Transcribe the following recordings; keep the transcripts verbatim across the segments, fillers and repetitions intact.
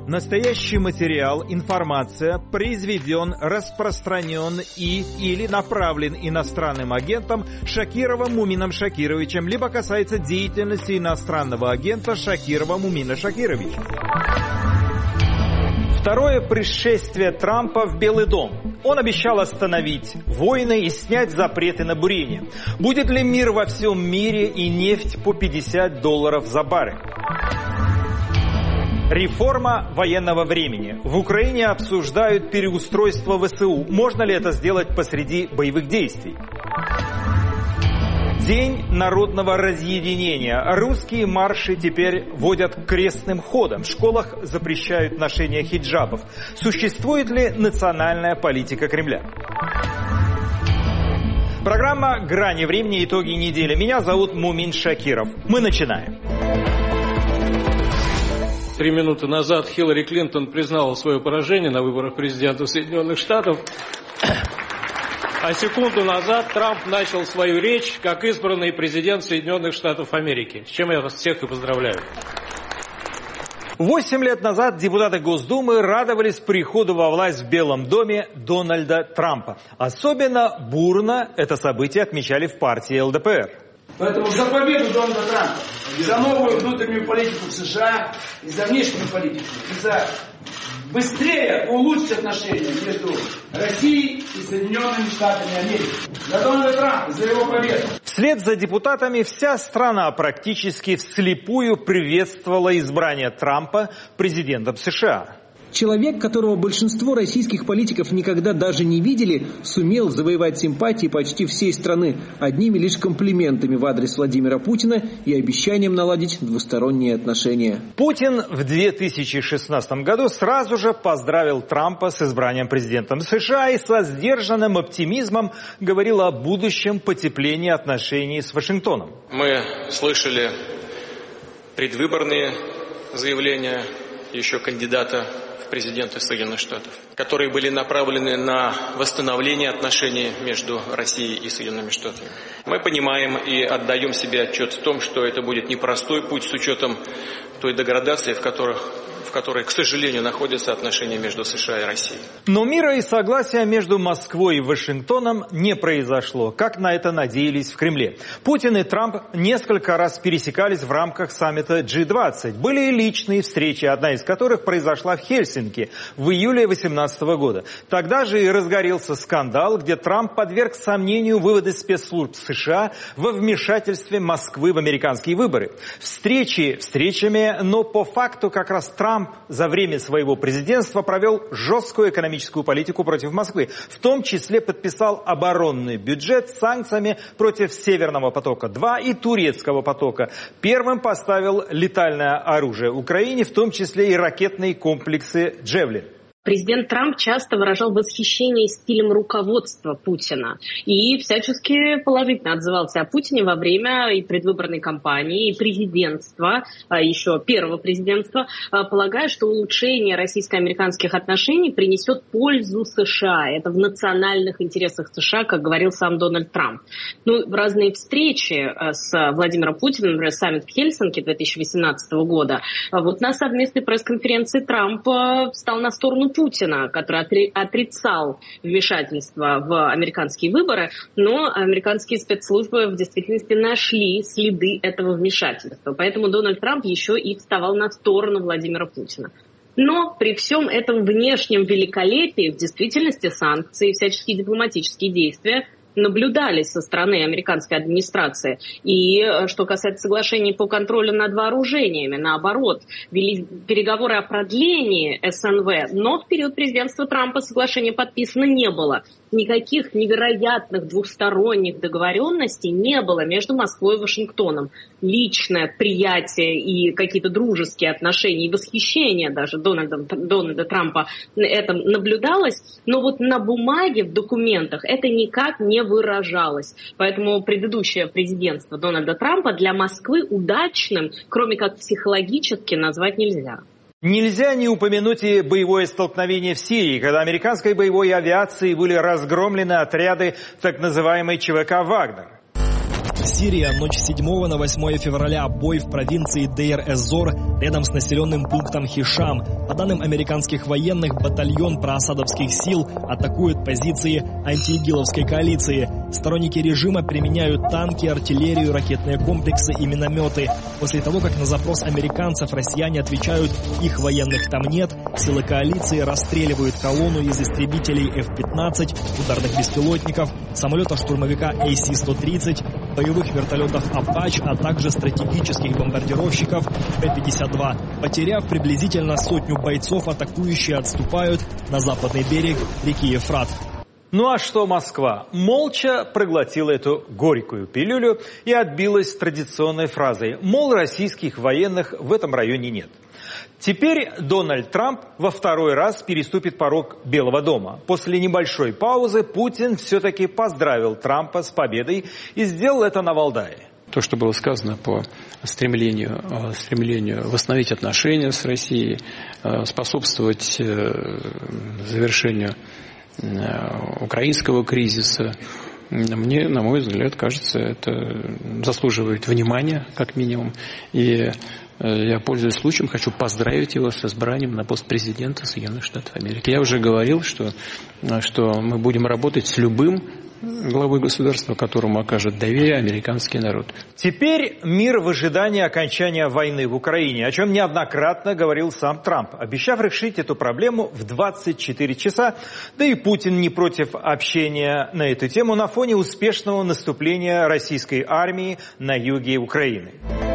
Настоящий материал, информация произведен, распространен и или направлен иностранным агентом Шакировым Мумином Шакировичем, либо касается деятельности иностранного агента Шакирова Мумина Шакировича. Второе пришествие Трампа в Белый дом. Он обещал остановить войны и снять запреты на бурение. Будет ли мир во всем мире и нефть по пятьдесят долларов за баррель? Реформа военного времени. В Украине обсуждают переустройство ВСУ. Можно ли это сделать посреди боевых действий? День народного разъединения. Русские марши теперь водят крестным ходом. В школах запрещают ношение хиджабов. Существует ли национальная политика Кремля? Программа «Грани времени. Итоги недели». Меня зовут Мумин Шакиров. Мы начинаем. Три минуты назад Хиллари Клинтон признала свое поражение на выборах президента Соединенных Штатов. А секунду назад Трамп начал свою речь как избранный президент Соединенных Штатов Америки. С чем я вас всех и поздравляю. Восемь лет назад депутаты Госдумы радовались приходу во власть в Белом доме Дональда Трампа. Особенно бурно это событие отмечали в партии эл дэ пэ эр. Поэтому за победу Дональда Трампа, за новую внутреннюю политику в США, и за внешнюю политику, и за быстрее улучшить отношения между Россией и Соединенными Штатами Америки. За Дональда Трампа, за его победу. Вслед за депутатами вся страна практически вслепую приветствовала избрание Трампа президентом США. Человек, которого большинство российских политиков никогда даже не видели, сумел завоевать симпатии почти всей страны одними лишь комплиментами в адрес Владимира Путина и обещанием наладить двусторонние отношения. Путин в две тысячи шестнадцатом году сразу же поздравил Трампа с избранием президентом США и со сдержанным оптимизмом говорил о будущем потеплении отношений с Вашингтоном. Мы слышали предвыборные заявления еще кандидата президента Соединенных Штатов, которые были направлены на восстановление отношений между Россией и Соединенными Штатами. Мы понимаем и отдаем себе отчет в том, что это будет непростой путь с учетом той деградации, в которых, в которой, к сожалению, находятся отношения между США и Россией. Но мира и согласия между Москвой и Вашингтоном не произошло, как на это надеялись в Кремле. Путин и Трамп несколько раз пересекались в рамках саммита джи двадцать. Были и личные встречи, одна из которых произошла в Хельсинки в июле две тысячи восемнадцатого года. Тогда же и разгорелся скандал, где Трамп подверг сомнению выводы спецслужб США во вмешательстве Москвы в американские выборы. Встречи встречами, но по факту как раз Трамп за время своего президентства провел жесткую экономическую политику против Москвы. В том числе подписал оборонный бюджет с санкциями против Северного потока-два и Турецкого потока. Первым поставил летальное оружие Украине, в том числе и ракетные комплексы «Джевелин». Президент Трамп часто выражал восхищение стилем руководства Путина и всячески положительно отзывался о Путине во время и предвыборной кампании, и президентства, еще первого президентства, полагая, что улучшение российско-американских отношений принесет пользу США. Это в национальных интересах США, как говорил сам Дональд Трамп. Ну, в разные встречи с Владимиром Путиным, например, саммит в Хельсинки две тысячи восемнадцатого года, вот на совместной пресс-конференции Трамп встал на сторону Путина, который отрицал вмешательство в американские выборы, но американские спецслужбы в действительности нашли следы этого вмешательства. Поэтому Дональд Трамп еще и вставал на сторону Владимира Путина. Но при всем этом внешнем великолепии в действительности санкции и всяческие дипломатические действия наблюдались со стороны американской администрации. И что касается соглашений по контролю над вооружениями, наоборот, вели переговоры о продлении эс эн вэ, но в период президентства Трампа соглашения подписано не было. Никаких невероятных двухсторонних договоренностей не было между Москвой и Вашингтоном. Личное приятие и какие-то дружеские отношения, и восхищение даже Дональда, Дональда Трампа это наблюдалось, но вот на бумаге, в документах это никак не выражалось. Поэтому предыдущее президентство Дональда Трампа для Москвы удачным, кроме как психологически, назвать нельзя. Нельзя не упомянуть и боевое столкновение в Сирии, когда американской боевой авиацией были разгромлены отряды так называемой че вэ ка «Вагнер». Сирия. Ночь с седьмого на восьмое февраля. Бой в провинции Дейр-эз-Зор, рядом с населенным пунктом Хишам. По данным американских военных, батальон проасадовских сил атакует позиции антиигиловской коалиции. Сторонники режима применяют танки, артиллерию, ракетные комплексы и минометы. После того, как на запрос американцев россияне отвечают, их военных там нет, силы коалиции расстреливают колонну из истребителей эф пятнадцать, ударных беспилотников, самолета-штурмовика эй си сто тридцать, боевых вертолетов «Апач», а также стратегических бомбардировщиков П пятьдесят два. Потеряв приблизительно сотню бойцов, атакующие отступают на западный берег реки Ефрат. Ну а что Москва? Молча проглотила эту горькую пилюлю и отбилась традиционной фразой, мол, российских военных в этом районе нет. Теперь Дональд Трамп во второй раз переступит порог Белого дома. После небольшой паузы Путин все-таки поздравил Трампа с победой и сделал это на Валдае. То, что было сказано по стремлению, стремлению восстановить отношения с Россией, способствовать завершению украинского кризиса, мне, на мой взгляд, кажется, это заслуживает внимания, как минимум. И я, пользуясь случаем, хочу поздравить его с избранием на пост президента Соединенных Штатов Америки. Я уже говорил, что, что мы будем работать с любым главой государства, которому окажет доверие американский народ. Теперь мир в ожидании окончания войны в Украине, о чем неоднократно говорил сам Трамп, обещав решить эту проблему в двадцать четыре часа. Да и Путин не против общения на эту тему на фоне успешного наступления российской армии на юге Украины.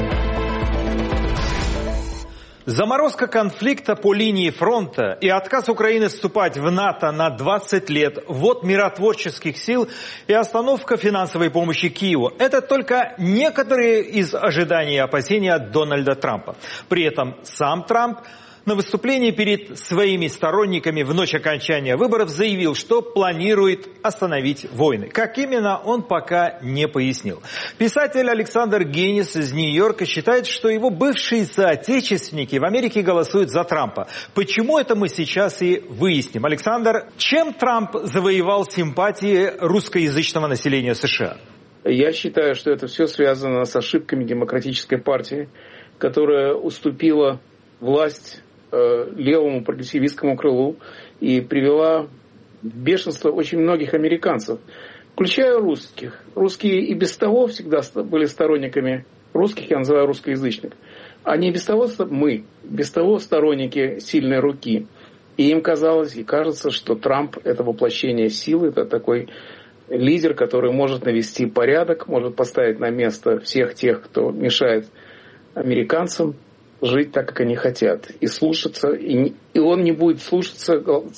Заморозка конфликта по линии фронта и отказ Украины вступать в НАТО на двадцать лет, ввод миротворческих сил и остановка финансовой помощи Киеву – это только некоторые из ожиданий и опасений от Дональда Трампа. При этом сам Трамп на выступлении перед своими сторонниками в ночь окончания выборов заявил, что планирует остановить войны. Как именно, он пока не пояснил. Писатель Александр Генис из Нью-Йорка считает, что его бывшие соотечественники в Америке голосуют за Трампа. Почему, это мы сейчас и выясним. Александр, чем Трамп завоевал симпатии русскоязычного населения США? Я считаю, что это все связано с ошибками Демократической партии, которая уступила власть левому прогрессивистскому крылу и привела в бешенство очень многих американцев, включая русских. Русские и без того всегда были сторонниками русских, я называю русскоязычных. Они без того, мы, без того сторонники сильной руки. И им казалось и кажется, что Трамп – это воплощение силы, это такой лидер, который может навести порядок, может поставить на место всех тех, кто мешает американцам жить так, как они хотят, и слушаться, и, и он не будет слушаться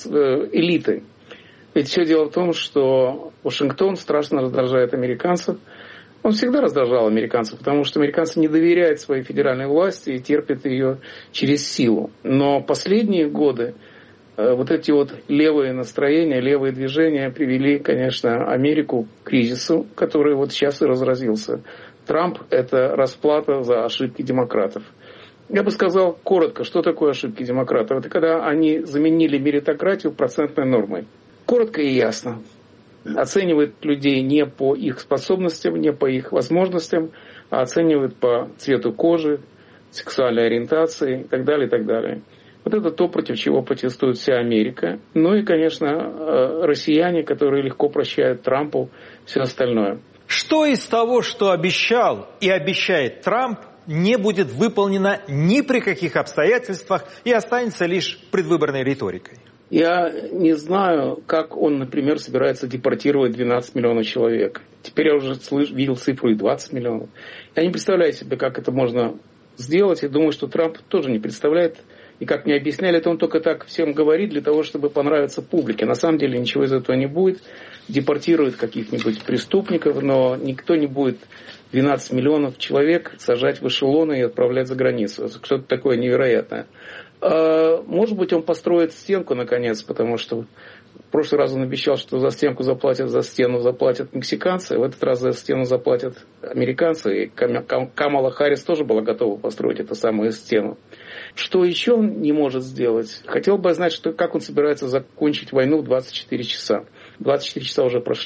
элиты. Ведь все дело в том, что Вашингтон страшно раздражает американцев. Он всегда раздражал американцев, потому что американцы не доверяют своей федеральной власти и терпят ее через силу. Но последние годы вот эти вот левые настроения, левые движения привели, конечно, Америку к кризису, который вот сейчас и разразился. Трамп – это расплата за ошибки демократов. Я бы сказал коротко, что такое ошибки демократов. Это когда они заменили меритократию процентной нормой. Коротко и ясно. Оценивают людей не по их способностям, не по их возможностям, а оценивают по цвету кожи, сексуальной ориентации и так далее, и так далее. Вот это то, против чего протестует вся Америка. Ну и, конечно, россияне, которые легко прощают Трампу все остальное. Что из того, что обещал и обещает Трамп, не будет выполнено ни при каких обстоятельствах и останется лишь предвыборной риторикой? Я не знаю, как он, например, собирается депортировать двенадцать миллионов человек. Теперь я уже слыш, видел цифру и двадцать миллионов. Я не представляю себе, как это можно сделать. И думаю, что Трамп тоже не представляет. И как мне объясняли, это он только так всем говорит для того, чтобы понравиться публике. На самом деле ничего из этого не будет. Депортируют каких-нибудь преступников, но никто не будет двенадцать миллионов человек сажать в эшелоны и отправлять за границу. Что-то такое невероятное. Может быть, он построит стенку, наконец, потому что в прошлый раз он обещал, что за стенку заплатят, за стену заплатят мексиканцы, в этот раз за стену заплатят американцы. И Камала Харрис тоже была готова построить эту самую стену. Что еще он не может сделать? Хотел бы знать, что, как он собирается закончить войну в двадцать четыре часа. двадцать четыре часа уже прошли.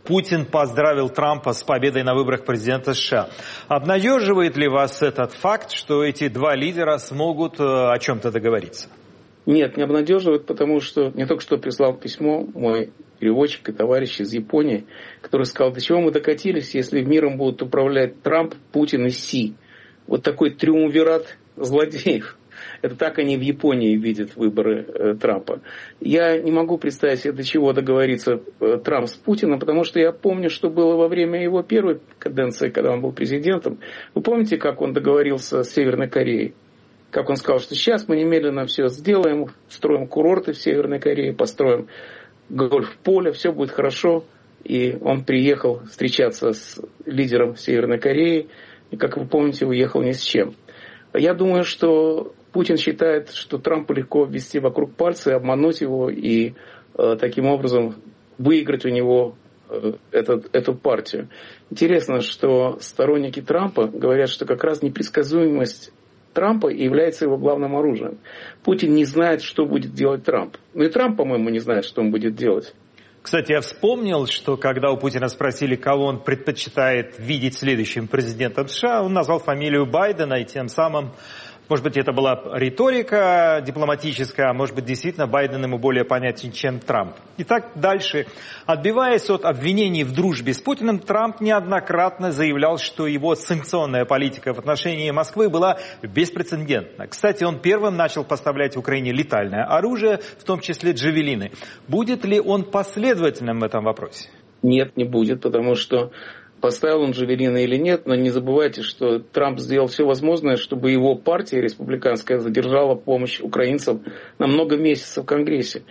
Путин поздравил Трампа с победой на выборах президента США. Обнадеживает ли вас этот факт, что эти два лидера смогут о чем-то договориться? Нет, не обнадеживает, потому что мне только что прислал письмо мой переводчик и товарищ из Японии, который сказал, до чего мы докатились, если миром будут управлять Трамп, Путин и Си. Вот такой триумвират злодеев. Это так они в Японии видят выборы э, Трампа. Я не могу представить себе, до чего договориться э, Трамп с Путиным, потому что я помню, что было во время его первой каденции, когда он был президентом. Вы помните, как он договорился с Северной Кореей? Как он сказал, что сейчас мы немедленно все сделаем, строим курорты в Северной Корее, построим гольф-поле, все будет хорошо. И он приехал встречаться с лидером Северной Кореи, и, как вы помните, уехал ни с чем. Я думаю, что Путин считает, что Трампа легко ввести вокруг пальца, обмануть его и э, таким образом выиграть у него э, этот, эту партию. Интересно, что сторонники Трампа говорят, что как раз непредсказуемость Трампа является его главным оружием. Путин не знает, что будет делать Трамп. Ну и Трамп, по-моему, не знает, что он будет делать. Кстати, я вспомнил, что когда у Путина спросили, кого он предпочитает видеть следующим президентом США, он назвал фамилию Байдена и тем самым, может быть, это была риторика дипломатическая, а может быть, действительно Байден ему более понятен, чем Трамп. Итак, дальше. Отбиваясь от обвинений в дружбе с Путиным, Трамп неоднократно заявлял, что его санкционная политика в отношении Москвы была беспрецедентна. Кстати, он первым начал поставлять Украине летальное оружие, в том числе джавелины. Будет ли он последовательным в этом вопросе? Нет, не будет, потому что поставил он джавелины или нет, но не забывайте, что Трамп сделал все возможное, чтобы его партия республиканская задержала помощь украинцам на много месяцев в Конгрессе.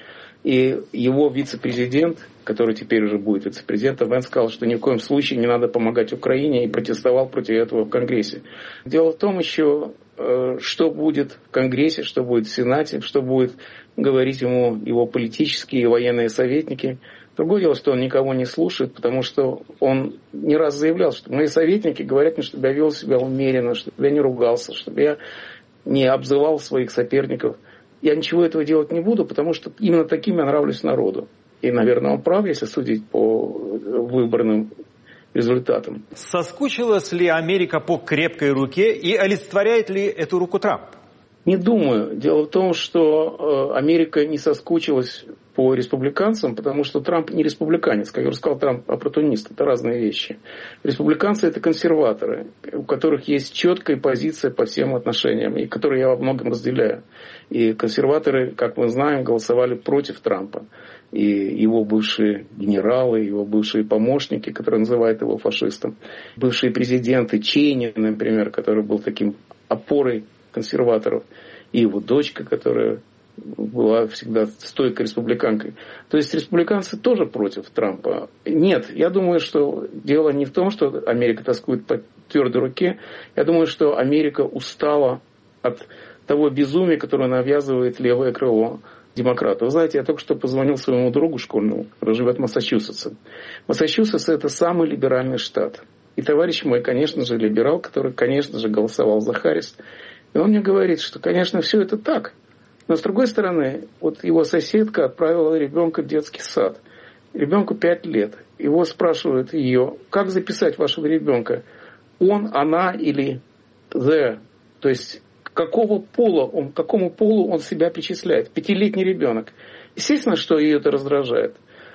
И его вице-президент, который теперь уже будет вице-президентом, Вэнс сказал, что ни в коем случае не надо помогать Украине, и протестовал против этого в Конгрессе. Дело в том еще, что будет в Конгрессе, что будет в Сенате, что будет говорить ему его политические и военные советники. Другое дело, что он никого не слушает, потому что он не раз заявлял, что мои советники говорят мне, чтобы я вел себя умеренно, чтобы я не ругался, чтобы я не обзывал своих соперников. Я ничего этого делать не буду, потому что именно таким я нравлюсь народу. И, наверное, он прав, если судить по выборным результатам. Соскучилась ли Америка по крепкой руке и олицетворяет ли эту руку Трамп? Не думаю. Дело в том, что Америка не соскучилась по республиканцам, потому что Трамп не республиканец. Как я уже сказал, Трамп оппортунист. Это разные вещи. Республиканцы – это консерваторы, у которых есть четкая позиция по всем отношениям, и которые я во многом разделяю. И консерваторы, как мы знаем, голосовали против Трампа. И его бывшие генералы, его бывшие помощники, которые называют его фашистом, бывшие президенты Чейни, например, который был таким опорой консерваторов, и его дочка, которая была всегда стойкой республиканкой. То есть республиканцы тоже против Трампа. Нет, я думаю, что дело не в том, что Америка тоскует по твердой руке. Я думаю, что Америка устала от того безумия, которое навязывает левое крыло демократов. Вы знаете, я только что позвонил своему другу школьному, который живет в Массачусетсе. Массачусетс – это самый либеральный штат. И товарищ мой, конечно же, либерал, который, конечно же, голосовал за Харрис. И он мне говорит, что, конечно, все это так. Но, с другой стороны, вот его соседка отправила ребенка в детский сад. Ребенку пять лет. Его спрашивают ее, как записать вашего ребенка? Он, она или the? То есть, какого пола он, к какому полу он себя причисляет? Пятилетний ребенок. Естественно, что ее это раздражает.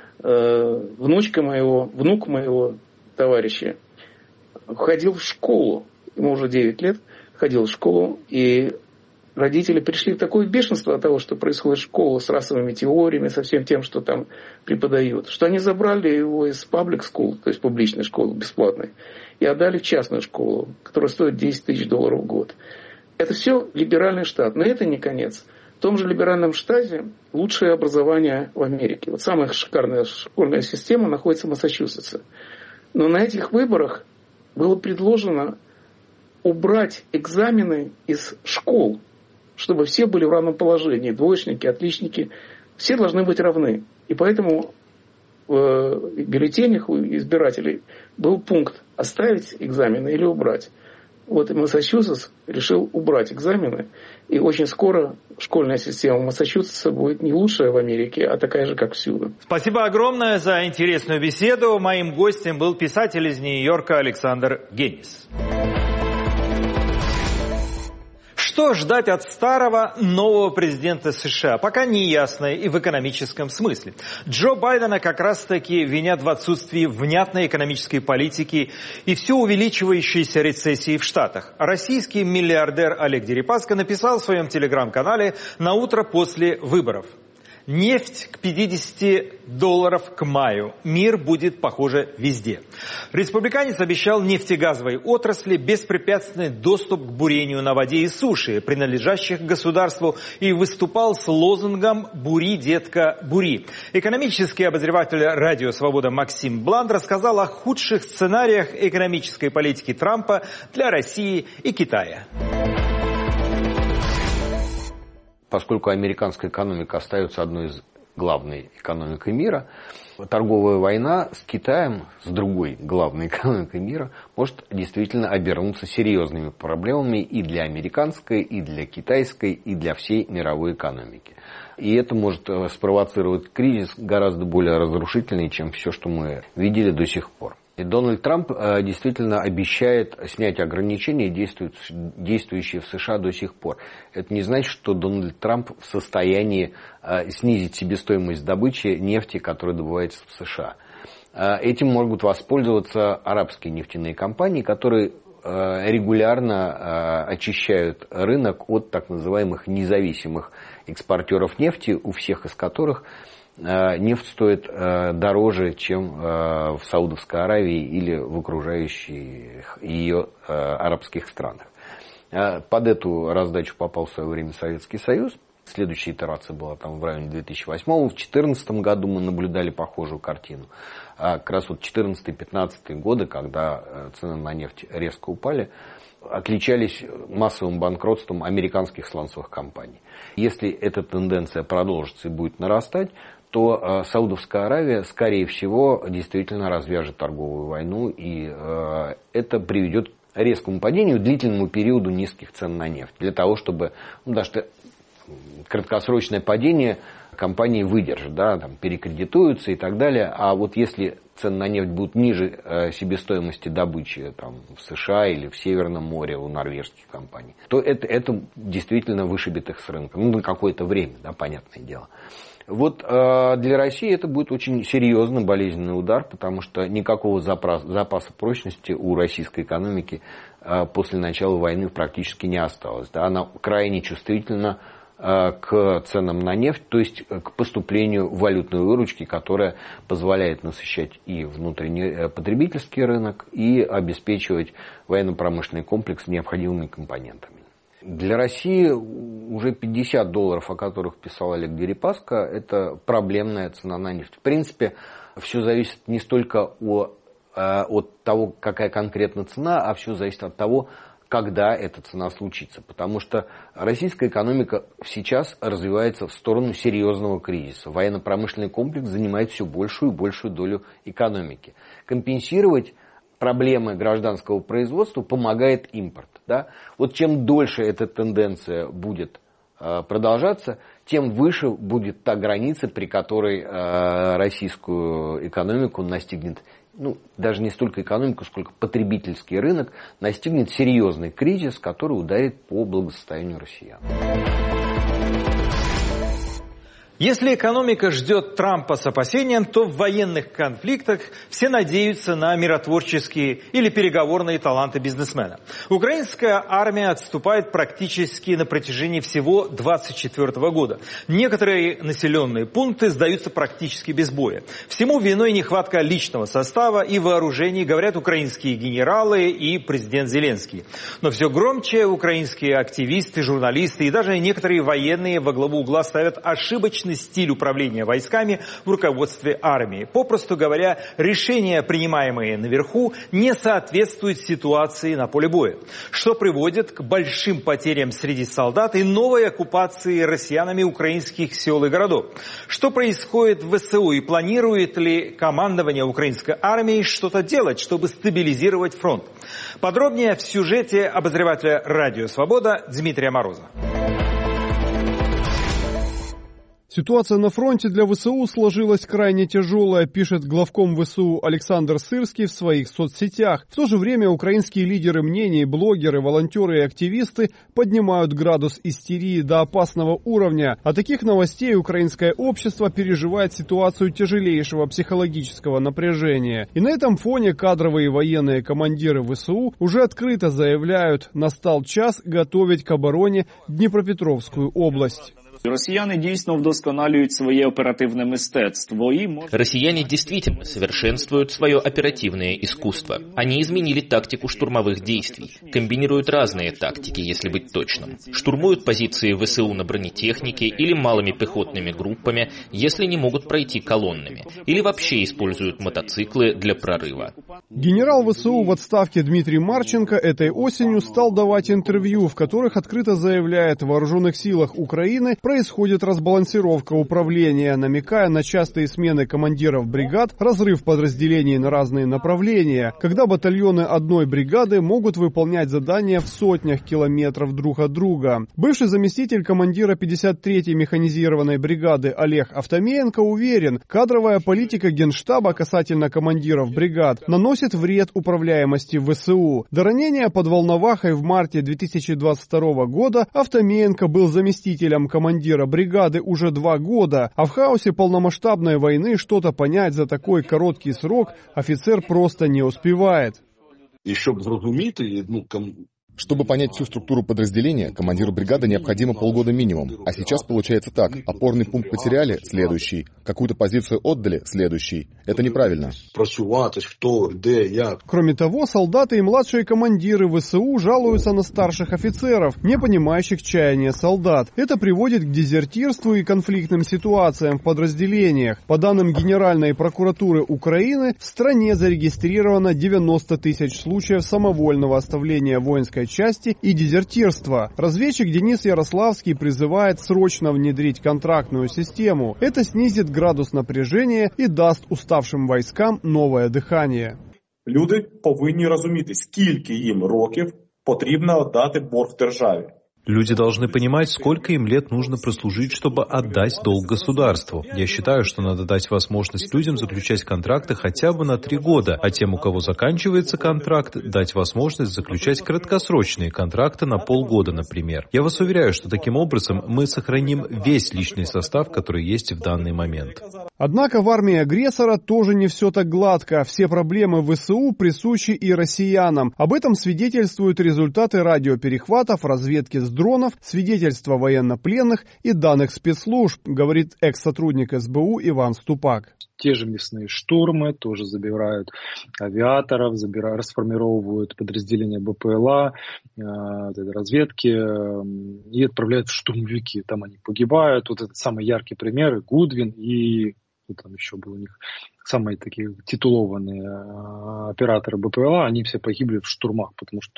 Внучка моего, внук моего товарища ходил в школу. Ему уже девять лет. Ходил в школу, и родители пришли в такое бешенство от того, что происходит в школе с расовыми теориями, со всем тем, что там преподают, что они забрали его из public school, то есть публичной школы, бесплатной, и отдали в частную школу, которая стоит десять тысяч долларов в год. Это все либеральный штат, но это не конец. В том же либеральном штате лучшее образование в Америке. Вот самая шикарная школьная система находится в Массачусетсе. Но на этих выборах было предложено убрать экзамены из школ, чтобы все были в равном положении. Двоечники, отличники. Все должны быть равны. И поэтому в бюллетенях у избирателей был пункт оставить экзамены или убрать. Вот и Массачусетс решил убрать экзамены, и очень скоро школьная система Массачусетса будет не лучшая в Америке, а такая же, как всюду. Спасибо огромное за интересную беседу. Моим гостем был писатель из Нью-Йорка Александр Генис. Что ждать от старого нового президента США, пока не ясно и в экономическом смысле. Джо Байдена как раз-таки винят в отсутствии внятной экономической политики и все увеличивающейся рецессии в Штатах. Российский миллиардер Олег Дерипаска написал в своем телеграм-канале на утро после выборов: нефть к пятидесяти долларов к маю. Мир будет, похоже, везде. Республиканец обещал нефтегазовой отрасли беспрепятственный доступ к бурению на воде и суше, принадлежащих государству, и выступал с лозунгом «Бури, детка, бури». Экономический обозреватель радио «Свобода» Максим Бланд рассказал о худших сценариях экономической политики Трампа для России и Китая. Поскольку американская экономика остается одной из главной экономикой мира, торговая война с Китаем, с другой главной экономикой мира, может действительно обернуться серьезными проблемами и для американской, и для китайской, и для всей мировой экономики. И это может спровоцировать кризис гораздо более разрушительный, чем все, что мы видели до сих пор. И Дональд Трамп э, действительно обещает снять ограничения, действующие в США до сих пор. Это не значит, что Дональд Трамп в состоянии э, снизить себестоимость добычи нефти, которая добывается в США. Э, этим могут воспользоваться арабские нефтяные компании, которые э, регулярно э, очищают рынок от так называемых независимых экспортеров нефти, у всех из которых нефть стоит дороже, чем в Саудовской Аравии или в окружающих ее арабских странах. Под эту раздачу попал в свое время Советский Союз. Следующая итерация была там в районе две тысячи восьмого. В две тысячи четырнадцатом году мы наблюдали похожую картину. Как раз вот четырнадцатый-пятнадцатый годы, когда цены на нефть резко упали, отличались массовым банкротством американских сланцевых компаний. Если эта тенденция продолжится и будет нарастать, то Саудовская Аравия, скорее всего, действительно развяжет торговую войну, и э, это приведет к резкому падению, длительному периоду низких цен на нефть. Для того, чтобы, ну, даже краткосрочное падение компании выдержит, да, там, перекредитуются и так далее. А вот если цены на нефть будут ниже э, себестоимости добычи там, в США или в Северном море у норвежских компаний, то это, это действительно вышибет их с рынка. Ну, на какое-то время, да, понятное дело. Вот э, для России это будет очень серьезный болезненный удар, потому что никакого запас, запаса прочности у российской экономики э, после начала войны практически не осталось. Да? Она крайне чувствительна э, к ценам на нефть, то есть к поступлению валютной выручки, которая позволяет насыщать и внутренний потребительский рынок, и обеспечивать военно-промышленный комплекс необходимыми компонентами. Для России уже пятьдесят долларов, о которых писал Олег Дерипаска, это проблемная цена на нефть. В принципе, все зависит не столько о, от того, какая конкретно цена, а все зависит от того, когда эта цена случится. Потому что российская экономика сейчас развивается в сторону серьезного кризиса. Военно-промышленный комплекс занимает все большую и большую долю экономики. Компенсировать проблемы гражданского производства помогает импорт. Да? Вот чем дольше эта тенденция будет э, продолжаться, тем выше будет та граница, при которой э, российскую экономику настигнет, ну, даже не столько экономику, сколько потребительский рынок, настигнет серьезный кризис, который ударит по благосостоянию россиян. Если экономика ждет Трампа с опасением, то в военных конфликтах все надеются на миротворческие или переговорные таланты бизнесмена. Украинская армия отступает практически на протяжении всего двадцать четвёртого года. Некоторые населенные пункты сдаются практически без боя. Всему виной нехватка личного состава и вооружений, говорят украинские генералы и президент Зеленский. Но все громче украинские активисты, журналисты и даже некоторые военные во главу угла ставят ошибочные аналогичны стиль управления войсками в руководстве армии. Попросту говоря, решения, принимаемые наверху, не соответствуют ситуации на поле боя, что приводит к большим потерям среди солдат и новой оккупации россиянами украинских сел и городов. Что происходит в ВСУ и планирует ли командование украинской армии что-то делать, чтобы стабилизировать фронт? Подробнее в сюжете обозревателя «Радио Свобода» Дмитрия Мороза. Ситуация на фронте для ВСУ сложилась крайне тяжелая, пишет главком ВСУ Александр Сырский в своих соцсетях. В то же время украинские лидеры мнений, блогеры, волонтеры и активисты поднимают градус истерии до опасного уровня. От таких новостей украинское общество переживает ситуацию тяжелейшего психологического напряжения. И на этом фоне кадровые военные командиры ВСУ уже открыто заявляют: настал час готовить к обороне Дніпропетровську область. Росіяни дійсно вдосконалюють своє оперативне мистецтво и может... Россияне действительно совершенствуют свое оперативное искусство. Они изменили тактику штурмовых действий, комбинируют разные тактики, если быть точным. Штурмуют позиции ВСУ на бронетехнике или малыми пехотными группами, если не могут пройти колоннами, или вообще используют мотоциклы для прорыва. Генерал ВСУ в отставке Дмитрий Марченко этой осенью стал давать интервью, в которых открыто заявляет: в вооруженных силах Украины происходит разбалансировка управления, намекая на частые смены командиров бригад, разрыв подразделений на разные направления, когда батальоны одной бригады могут выполнять задания в сотнях километров друг от друга. Бывший заместитель командира пятьдесят третьей механизированной бригады Олег Автоменко уверен, кадровая политика Генштаба касательно командиров бригад наносит вред управляемости ВСУ. До ранения под Волновахой в марте две тысячи двадцать второго года Автоменко был заместителем командира бригады уже два года, а в хаосе полномасштабной войны что-то понять за такой короткий срок офицер просто не успевает. И чтобы зрозуміти, ну, Чтобы понять всю структуру подразделения, командиру бригады необходимо полгода минимум. А сейчас получается так. Опорный пункт потеряли — следующий. Какую-то позицию отдали — следующий. Это неправильно. Кроме того, солдаты и младшие командиры ВСУ жалуются на старших офицеров, не понимающих чаяния солдат. Это приводит к дезертирству и конфликтным ситуациям в подразделениях. По данным Генеральной прокуратуры Украины, в стране зарегистрировано девяносто тысяч случаев самовольного оставления воинской части и дезертирства. Разведчик Денис Ярославский призывает срочно внедрить контрактную систему. Это снизит градус напряжения и даст уставшим войскам новое дихання. Люди повинні розуміти, скільки їм років потрібно віддати борг державі. Люди должны понимать, сколько им лет нужно прослужить, чтобы отдать долг государству. Я считаю, что надо дать возможность людям заключать контракты хотя бы на три года, а тем, у кого заканчивается контракт, дать возможность заключать краткосрочные контракты на полгода, например. Я вас уверяю, что таким образом мы сохраним весь личный состав, который есть в данный момент. Однако в армии агрессора тоже не все так гладко. Все проблемы ВСУ присущи и россиянам. Об этом свидетельствуют результаты радиоперехватов, разведки с дронов, свидетельства военнопленных и данных спецслужб, говорит экс-сотрудник СБУ Иван Ступак. Те же мясные штурмы тоже забирают авиаторов, забирают, расформировывают подразделения БПЛА, э, разведки э, и отправляют в штурмовики. Там они погибают. Вот это самый яркий пример. Гудвин и ну, там еще был у них самые такие титулованные э, операторы БПЛА. Они все погибли в штурмах, потому что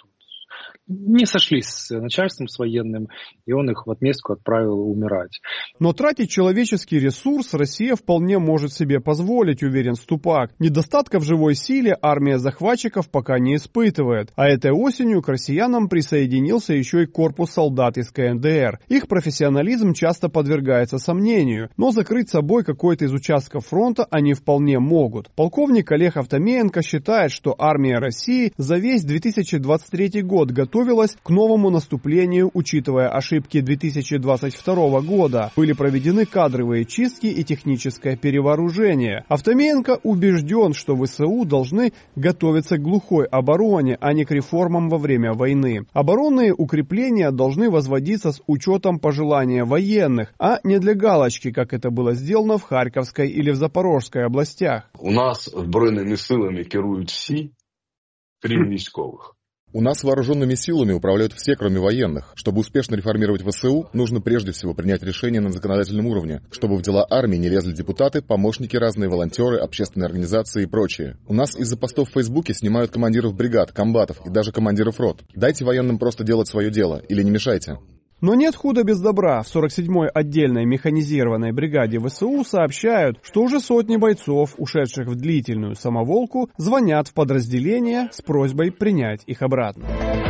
не сошлись с начальством, с военным, и он их в отместку отправил умирать. Но тратить человеческий ресурс Россия вполне может себе позволить, уверен Ступак. Недостатка в живой силе армия захватчиков пока не испытывает. А этой осенью к россиянам присоединился еще и корпус солдат из ка эн дэ эр. Их профессионализм часто подвергается сомнению, но закрыть собой какой-то из участков фронта они вполне могут. Полковник Олег Автоменко считает, что армия России за весь две тысячи двадцать третий год готовилась к новому наступлению, учитывая ошибки две тысячи двадцать второго года. Были проведены кадровые чистки и техническое перевооружение. Автоменко убежден, что ВСУ должны готовиться к глухой обороне, а не к реформам во время войны. Оборонные укрепления должны возводиться с учетом пожелания военных, а не для галочки, как это было сделано в Харьковской или в Запорожской областях. У нас збройними силами керують всі, крім військових. У нас вооруженными силами управляют все, кроме военных. Чтобы успешно реформировать ВСУ, нужно прежде всего принять решение на законодательном уровне, чтобы в дела армии не лезли депутаты, помощники разные, волонтеры, общественные организации и прочее. У нас из-за постов в Фейсбуке снимают командиров бригад, комбатов и даже командиров рот. Дайте военным просто делать свое дело или не мешайте. Но нет худа без добра. В сорок седьмой отдельной механизированной бригаде ВСУ сообщают, что уже сотни бойцов, ушедших в длительную самоволку, звонят в подразделение с просьбой принять их обратно.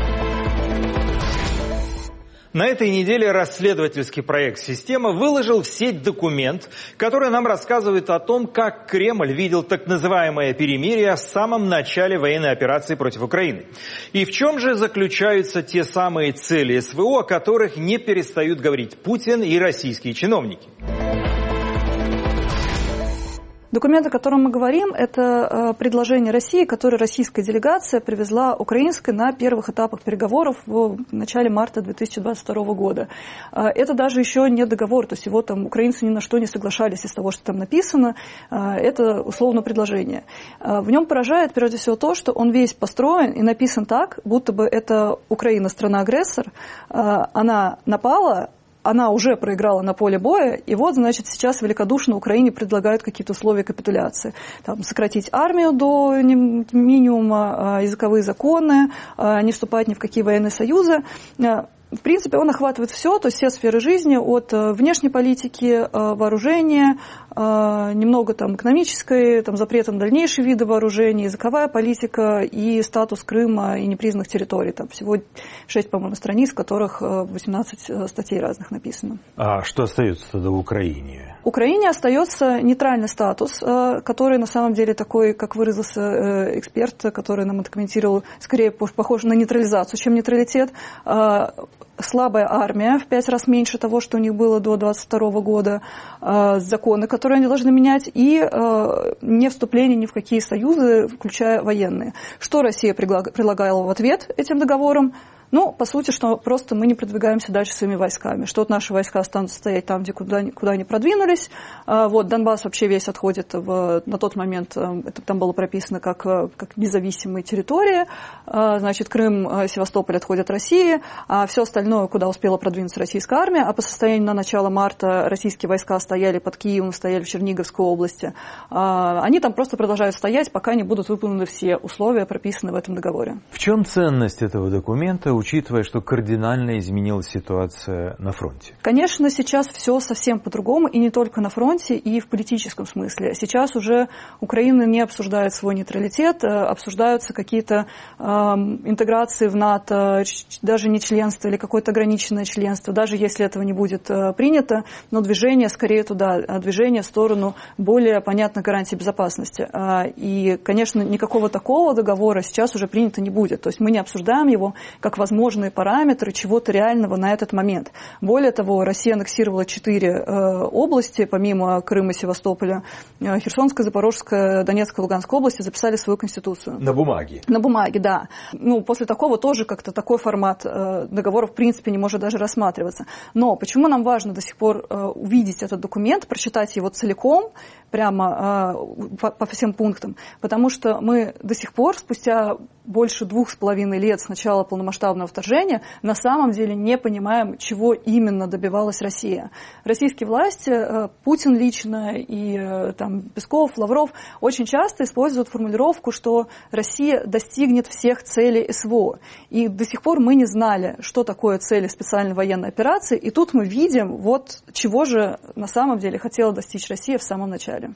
На этой неделе расследовательский проект «Система» выложил в сеть документ, который нам рассказывает о том, как Кремль видел так называемое перемирие в самом начале военной операции против Украины. И в чем же заключаются те самые цели СВО, о которых не перестают говорить Путин и российские чиновники. Документ, о котором мы говорим, это предложение России, которое российская делегация привезла украинской на первых этапах переговоров в начале марта две тысячи двадцать второго года. Это даже еще не договор, то есть его там украинцы ни на что не соглашались из того, что там написано. Это условно предложение. В нем поражает прежде всего то, что он весь построен и написан так, будто бы это Украина страна-агрессор, она напала, она уже проиграла на поле боя, и вот, значит, сейчас великодушно Украине предлагают какие-то условия капитуляции. Там, сократить армию до минимума, языковые законы, не вступать ни в какие военные союзы. В принципе, он охватывает все, то есть все сферы жизни, от внешней политики, вооружения, немного там экономической, там запрета на дальнейшие виды вооружений, языковая политика и статус Крыма и непризнанных территорий. Там всего шесть, по-моему, страниц, в которых восемнадцать статей разных написано. А что остается тогда в Украине? Украине остается нейтральный статус, который на самом деле такой, как выразился эксперт, который нам это комментировал, скорее похож на нейтрализацию, чем нейтралитет. Слабая армия, в пять раз меньше того, что у них было до двадцать второго года, законы, которые они должны менять, и не вступление ни в какие союзы, включая военные. Что Россия предлагала в ответ этим договорам? Ну, по сути, что просто мы не продвигаемся дальше своими войсками, что вот наши войска останутся стоять там, где куда, куда они продвинулись. Вот, Донбасс вообще весь отходит в, на тот момент, это там было прописано как, как независимые территории, значит, Крым, Севастополь отходят России, а все остальное, куда успела продвинуться российская армия, а по состоянию на начало марта российские войска стояли под Киевом, стояли в Черниговской области, они там просто продолжают стоять, пока не будут выполнены все условия, прописанные в этом договоре. В чем ценность этого документа, учитывая, что кардинально изменилась ситуация на фронте? Конечно, сейчас все совсем по-другому, и не только на фронте, и в политическом смысле. Сейчас уже Украина не обсуждает свой нейтралитет, обсуждаются какие-то э, интеграции в НАТО, даже не членство или какое-то ограниченное членство, даже если этого не будет э, принято, но движение скорее туда, движение в сторону более понятной гарантии безопасности. Э, и, конечно, никакого такого договора сейчас уже принято не будет. То есть мы не обсуждаем его как возможность возможные параметры чего-то реального на этот момент. Более того, Россия аннексировала четыре э, области, помимо Крыма, Севастополя, э, Херсонская, Запорожская, Донецкая, Луганская области записали свою конституцию. На бумаге? На бумаге, да. Ну, после такого тоже как-то такой формат э, договора в принципе не может даже рассматриваться. Но почему нам важно до сих пор э, увидеть этот документ, прочитать его целиком, прямо э, по, по всем пунктам? Потому что мы до сих пор, спустя больше двух с половиной лет с начала полномасштабного вторжения, на самом деле не понимаем, чего именно добивалась Россия. Российские власти, Путин лично и там, Песков, Лавров очень часто используют формулировку, что Россия достигнет всех целей СВО. И до сих пор мы не знали, что такое цели специальной военной операции, и тут мы видим, вот чего же на самом деле хотела достичь Россия в самом начале.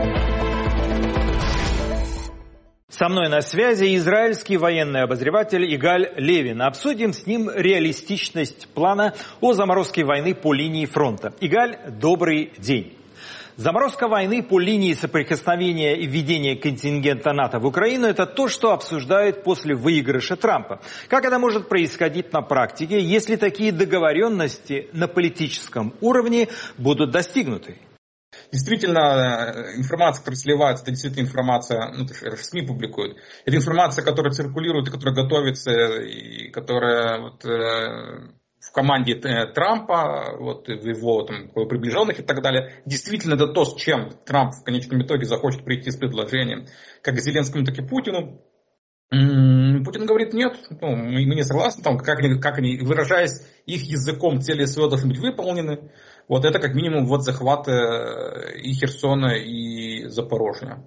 Со мной на связи израильский военный обозреватель Игаль Левин. Обсудим с ним реалистичность плана о заморозке войны по линии фронта. Игаль, добрый день. Заморозка войны по линии соприкосновения и введения контингента НАТО в Украину – это то, что обсуждают после выигрыша Трампа. Как это может происходить на практике, если такие договоренности на политическом уровне будут достигнуты? Действительно, информация, которая сливается, это действительно информация, ну, СМИ публикуют. Это информация, которая циркулирует и которая готовится, и которая вот, э, в команде Трампа, вот, в его там, приближенных и так далее. Действительно, это то, с чем Трамп в конечном итоге захочет прийти с предложением как к Зеленскому, так и Путину. Путин говорит нет, ну, мы не согласны, там, как, они, как они, выражаясь их языком, цели СВО должны быть выполнены. Вот это как минимум вот захват и Херсона, и Запорожья.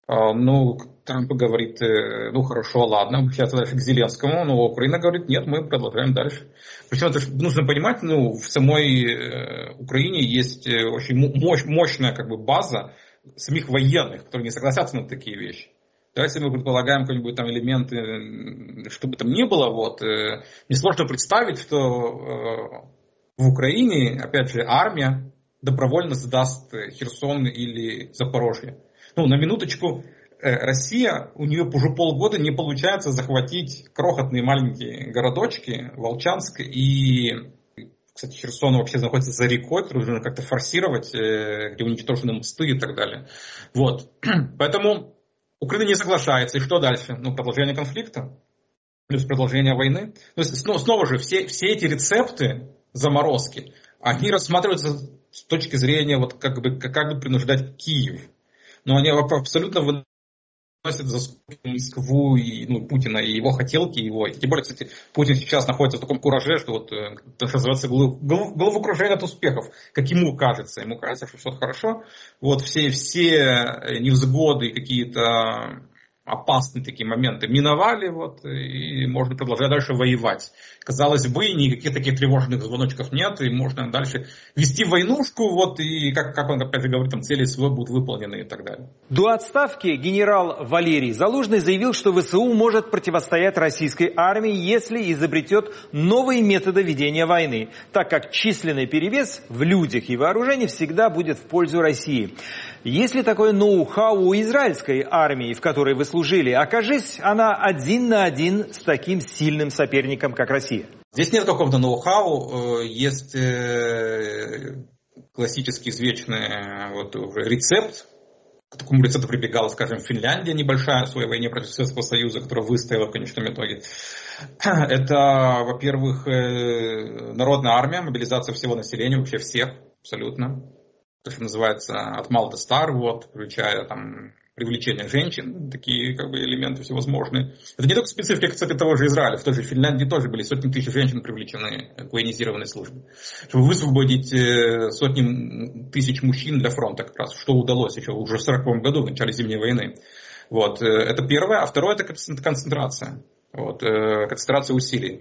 Ну, Трамп говорит, ну хорошо, ладно, обращается дальше к Зеленскому, но Украина говорит, нет, мы продолжаем дальше. Причем это нужно понимать, ну, в самой Украине есть очень мощ, мощная как бы база самих военных, которые не согласятся на такие вещи. Да, если мы предполагаем какие-нибудь там элементы, что бы там ни было, вот, несложно представить, что в Украине, опять же, армия добровольно сдаст Херсон или Запорожье. Ну, на минуточку, Россия, у нее уже полгода не получается захватить крохотные маленькие городочки, Волчанск и, кстати, Херсон вообще находится за рекой, которую нужно как-то форсировать, где уничтожены мосты и так далее. Вот. Поэтому Украина не соглашается. И что дальше? Ну, продолжение конфликта, плюс продолжение войны. То есть, снова же, все, все эти рецепты заморозки, они рассматриваются с точки зрения, вот, как бы, как бы принуждать Киев. Но они абсолютно выносят за скобки Москву и ну, Путина, и его хотелки, его. И тем более, кстати, Путин сейчас находится в таком кураже, что вот, то, что называется, головокружение от успехов, как ему кажется. Ему кажется, что все хорошо. Вот все, все невзгоды, какие-то опасные такие моменты миновали, вот, и можно продолжать дальше воевать. Казалось бы, никаких таких тревожных звоночков нет, и можно дальше вести войнушку, вот, и, как, как он опять же говорит, там цели СВО будут выполнены и так далее. До отставки генерал Валерий Залужный заявил, что ВСУ может противостоять российской армии, если изобретет новые методы ведения войны, так как численный перевес в людях и вооружении всегда будет в пользу России. Есть ли такое ноу-хау у израильской армии, в которой вы служили? Окажись она один на один с таким сильным соперником, как Россия. Здесь нет какого-то ноу-хау, есть классический извечный вот, рецепт. К такому рецепту прибегала, скажем, Финляндия небольшая в своей войне против Советского Союза, которая выстояла в конечном итоге. Это, во-первых, народная армия, мобилизация всего населения, вообще всех, абсолютно. То, что называется от мал до стар, вот, включая там привлечение женщин, такие как бы элементы всевозможные. Это не только специфика, кстати, того же Израиля. В той же Финляндии тоже были сотни тысяч женщин привлечены к военизированной службе. Чтобы высвободить сотни тысяч мужчин для фронта, как раз, что удалось еще уже в сороковом году, в начале Зимней войны. Вот, это первое. А второе, это концентрация. Вот, концентрация усилий.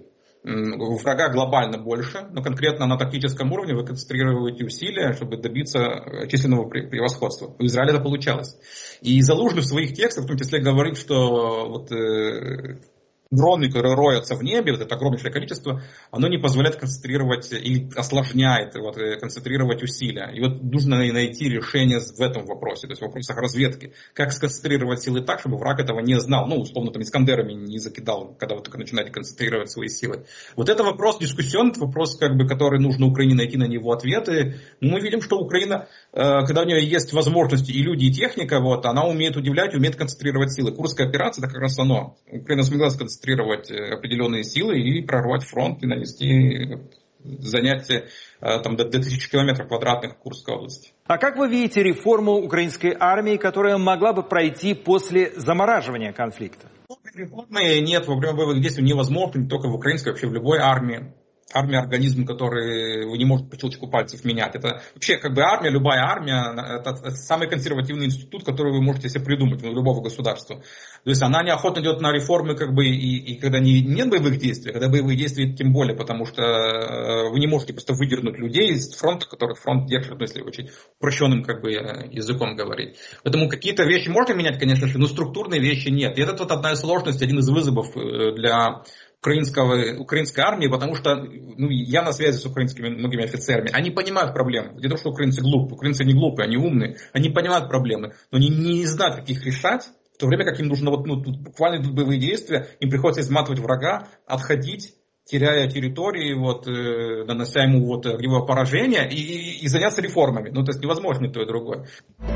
У врага глобально больше, но конкретно на тактическом уровне вы концентрируете усилия, чтобы добиться численного превосходства. У Израиля это получалось. И Залужный в своих текстах, в том числе, говорит, что вот, э, дроны, которые роются в небе, вот это огромнейшее количество, оно не позволяет концентрировать и осложняет вот, концентрировать усилия. И вот нужно найти решение в этом вопросе, то есть в вопросах разведки. Как сконцентрировать силы так, чтобы враг этого не знал, ну, условно, там, Искандерами не закидал, когда вы только начинаете концентрировать свои силы. Вот это вопрос дискуссионный, вопрос, как бы, который нужно Украине найти на него ответы. Мы видим, что Украина, когда у нее есть возможности и люди, и техника, вот, она умеет удивлять, умеет концентрировать силы. Курская операция, это как раз оно. Украина смогла сконцентрировать определенные силы и прорвать фронт и нанести, занять там, до тысячи километров квадратных Курской области. А как вы видите реформу украинской армии, которая могла бы пройти после замораживания конфликта? Реформы нет, во время боевых действий невозможно, не только в украинской, вообще в любой армии. Армия — организм, который вы не можете по щелчку пальцев менять. Это вообще как бы армия, любая армия, это самый консервативный институт, который вы можете себе придумать у любого государства. То есть она неохотно идет на реформы, как бы, и, и когда не, нет боевых действий, когда боевые действия тем более, потому что вы не можете просто выдернуть людей из фронта, которых фронт держит, если очень упрощенным как бы, языком говорить. Поэтому какие-то вещи можно менять, конечно же, но структурные вещи нет. И это вот одна из сложностей, один из вызовов для Украинского, украинской армии, потому что ну, я на связи с украинскими многими офицерами. Они понимают проблемы. Не то, что украинцы глупые. Украинцы не глупые, они умные. Они понимают проблемы, но они не знают, как их решать. В то время как им нужно вот, ну, тут буквально идут боевые действия, им приходится изматывать врага, отходить, теряя территории, вот, э, нанося ему вот, огневое поражение и, и, и заняться реформами. Ну, то есть невозможно и то, и другое.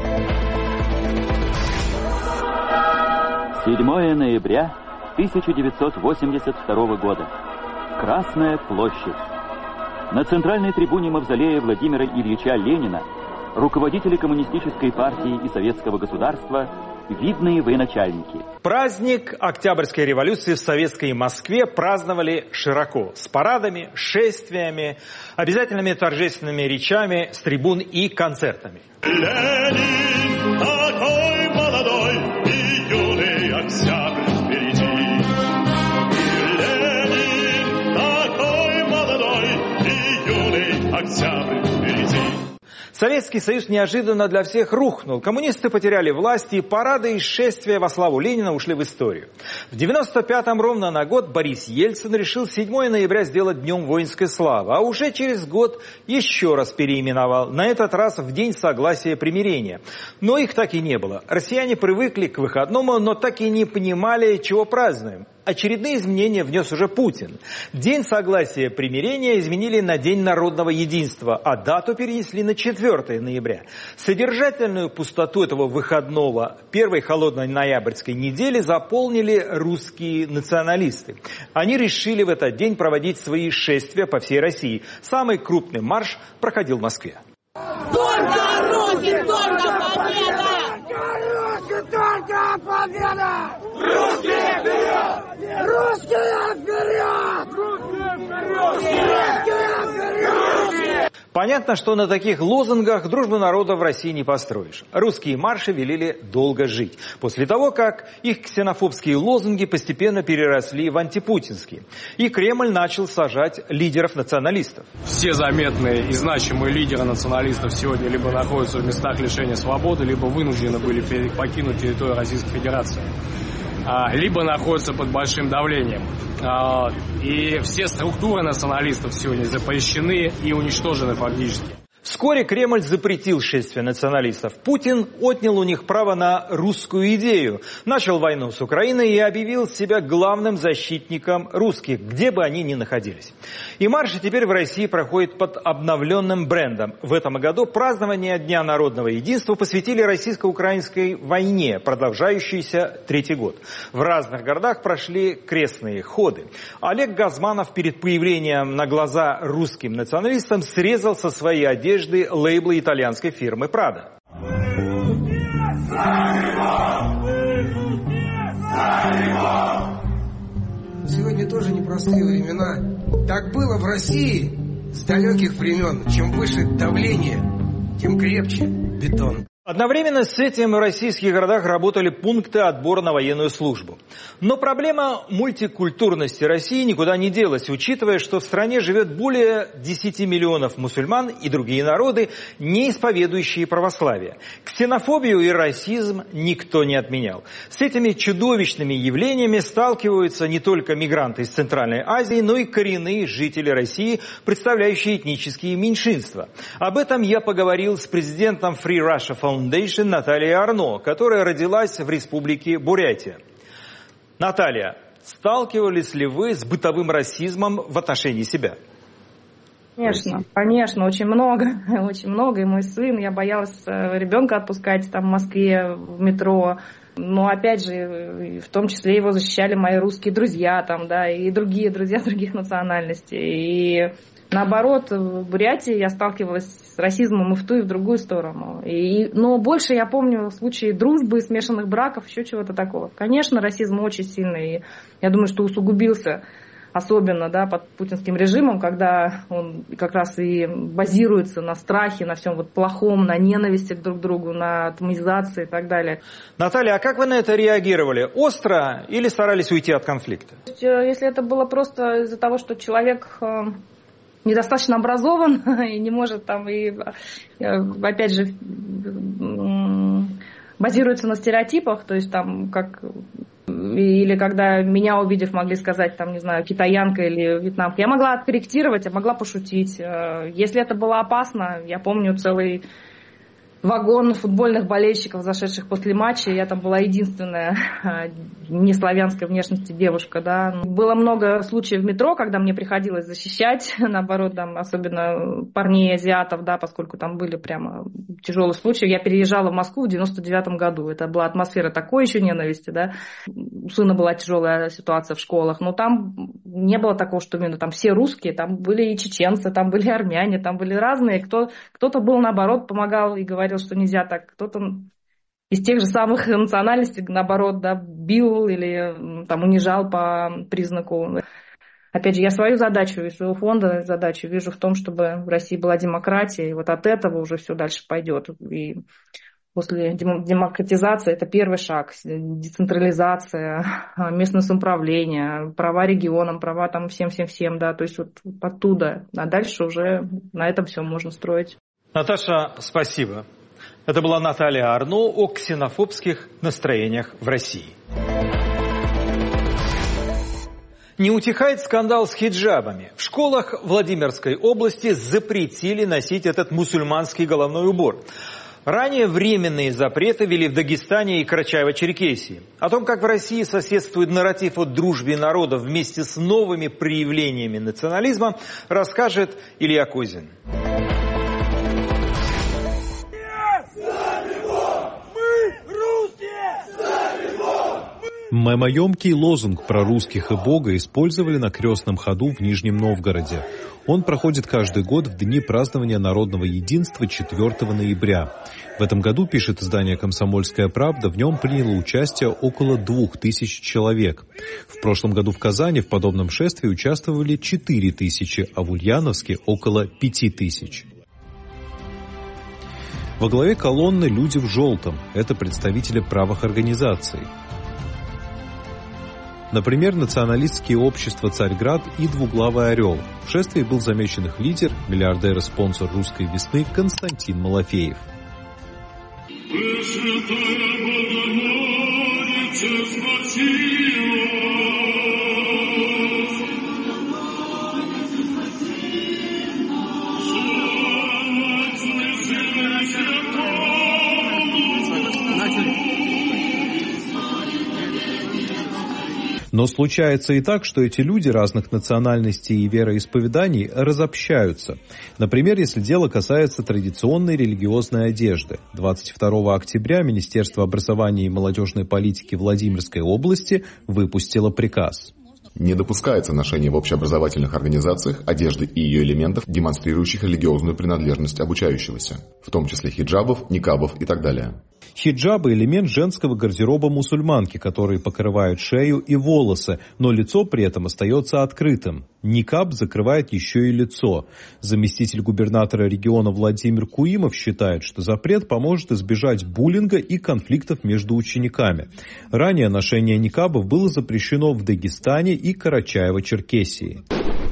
седьмого ноября тысяча девятьсот восемьдесят второго года. Красная площадь. На центральной трибуне мавзолея Владимира Ильича Ленина руководители коммунистической партии и советского государства, видные военачальники. Праздник Октябрьской революции в советской Москве праздновали широко. С парадами, шествиями, обязательными торжественными речами с трибун и концертами. Ленин такой молодой и юный октябрь впереди. Ленин такой молодой и юный октябрь впереди. Советский Союз неожиданно для всех рухнул. Коммунисты потеряли власть, и парады и шествия во славу Ленина ушли в историю. В девяносто пятом ровно на год Борис Ельцин решил седьмое ноября сделать Днем воинской славы, а уже через год еще раз переименовал, на этот раз в День согласия примирения. Но их так и не было. Россияне привыкли к выходному, но так и не понимали, чего празднуем. Очередные изменения внес уже Путин. День согласия примирения изменили на День народного единства, а дату перенесли на четвёртое ноября. Содержательную пустоту этого выходного первой холодной ноябрьской недели заполнили русские националисты. Они решили в этот день проводить свои шествия по всей России. Самый крупный марш проходил в Москве. Только русских, только победа! Только победа! Русские вперед! Русские вперед! Русские вперед! Понятно, что на таких лозунгах дружбу народа в России не построишь. Русские марши велели долго жить. После того, как их ксенофобские лозунги постепенно переросли в антипутинские. И Кремль начал сажать лидеров националистов. Все заметные и значимые лидеры националистов сегодня либо находятся в местах лишения свободы, либо вынуждены были покинуть территорию Российской Федерации, либо находятся под большим давлением. И все структуры националистов сегодня запрещены и уничтожены фактически. Вскоре Кремль запретил шествие националистов. Путин отнял у них право на русскую идею, начал войну с Украиной и объявил себя главным защитником русских, где бы они ни находились. И марши теперь в России проходят под обновленным брендом. В этом году празднование Дня народного единства посвятили российско-украинской войне, продолжающейся третий год. В разных городах прошли крестные ходы. Олег Газманов перед появлением на глаза русским националистам срезал со своей одежды лейблы итальянской фирмы Prada. Сегодня тоже непростые времена. Так было в России с далеких времен. Чем выше давление, тем крепче бетон. Одновременно с этим в российских городах работали пункты отбора на военную службу. Но проблема мультикультурности России никуда не делась, учитывая, что в стране живет более десяти миллионов мусульман и другие народы, не исповедующие православие. Ксенофобию и расизм никто не отменял. С этими чудовищными явлениями сталкиваются не только мигранты из Центральной Азии, но и коренные жители России, представляющие этнические меньшинства. Об этом я поговорил с президентом Free Russia Foundation Натальей Арно, которая родилась в республике Бурятия. Наталья, сталкивались ли вы с бытовым расизмом в отношении себя? Конечно, конечно, очень много, очень много. И мой сын, я боялась ребенка отпускать там в Москве, в метро. Но опять же, в том числе его защищали мои русские друзья, там, да, и другие друзья других национальностей. И наоборот, в Бурятии я сталкивалась с расизмом и в ту, и в другую сторону. И, но больше я помню случаи дружбы, смешанных браков, еще чего-то такого. Конечно, расизм очень сильный, и я думаю, что усугубился, особенно, да, под путинским режимом, когда он как раз и базируется на страхе, на всем вот плохом, на ненависти друг к другу, на атомизации и так далее. Наталья, а как вы на это реагировали? Остро или старались уйти от конфликта? Если это было просто из-за того, что человек недостаточно образован и не может там, и опять же базируется на стереотипах, то есть там как... Или когда меня, увидев, могли сказать, там, не знаю, китаянка или вьетнамка. Я могла откорректировать, я могла пошутить. Если это было опасно, я помню целый вагон футбольных болельщиков, зашедших после матча. Я там была единственная не славянской внешности девушка. Да. Было много случаев в метро, когда мне приходилось защищать, наоборот, там, особенно парней азиатов, да, поскольку там были прямо тяжелые случаи. Я переезжала в Москву в девяносто девятом году. Это была атмосфера такой еще ненависти. Да. У сына была тяжелая ситуация в школах, но там не было такого, что именно там все русские, там были и чеченцы, там были армяне, там были разные. Кто, кто-то был, наоборот, помогал и говорил, что нельзя так. Кто-то из тех же самых национальностей, наоборот, да, бил или там унижал по признаку. Опять же, я свою задачу и своего фонда задачу вижу в том, чтобы в России была демократия, и вот от этого уже все дальше пойдет. И после демократизации это первый шаг, децентрализация, местное самоуправление, права регионам, права там всем-всем-всем, да, то есть вот оттуда, а дальше уже на этом все можно строить. Наташа, спасибо. Это была Наталья Арно о ксенофобских настроениях в России. Не утихает скандал с хиджабами. В школах Владимирской области запретили носить этот мусульманский головной убор. Ранее временные запреты ввели в Дагестане и Карачаево-Черкесии. О том, как в России соседствует нарратив о дружбе народов вместе с новыми проявлениями национализма, расскажет Илья Козин. Мемоемкий лозунг про русских и Бога использовали на крестном ходу в Нижнем Новгороде. Он проходит каждый год в дни празднования народного единства четвёртого ноября. В этом году, пишет издание «Комсомольская правда», в нем приняло участие около двух тысяч человек. В прошлом году в Казани в подобном шествии участвовали четыре тысячи, а в Ульяновске около пяти тысяч. Во главе колонны люди в желтом. Это представители правых организаций. Например, националистские общества «Царьград» и «Двуглавый орел». В шествии был замечен их лидер, миллиардер и спонсор «Русской весны» Константин Малафеев. Но случается и так, что эти люди разных национальностей и вероисповеданий разобщаются. Например, если дело касается традиционной религиозной одежды. двадцать второго октября Министерство образования и молодежной политики Владимирской области выпустило приказ. Не допускается ношение в общеобразовательных организациях одежды и ее элементов, демонстрирующих религиозную принадлежность обучающегося, в том числе хиджабов, никабов и так далее. Хиджабы – элемент женского гардероба мусульманки, которые покрывают шею и волосы, но лицо при этом остается открытым. Никаб закрывает еще и лицо. Заместитель губернатора региона Владимир Куимов считает, что запрет поможет избежать буллинга и конфликтов между учениками. Ранее ношение никабов было запрещено в Дагестане и Карачаево-Черкесии.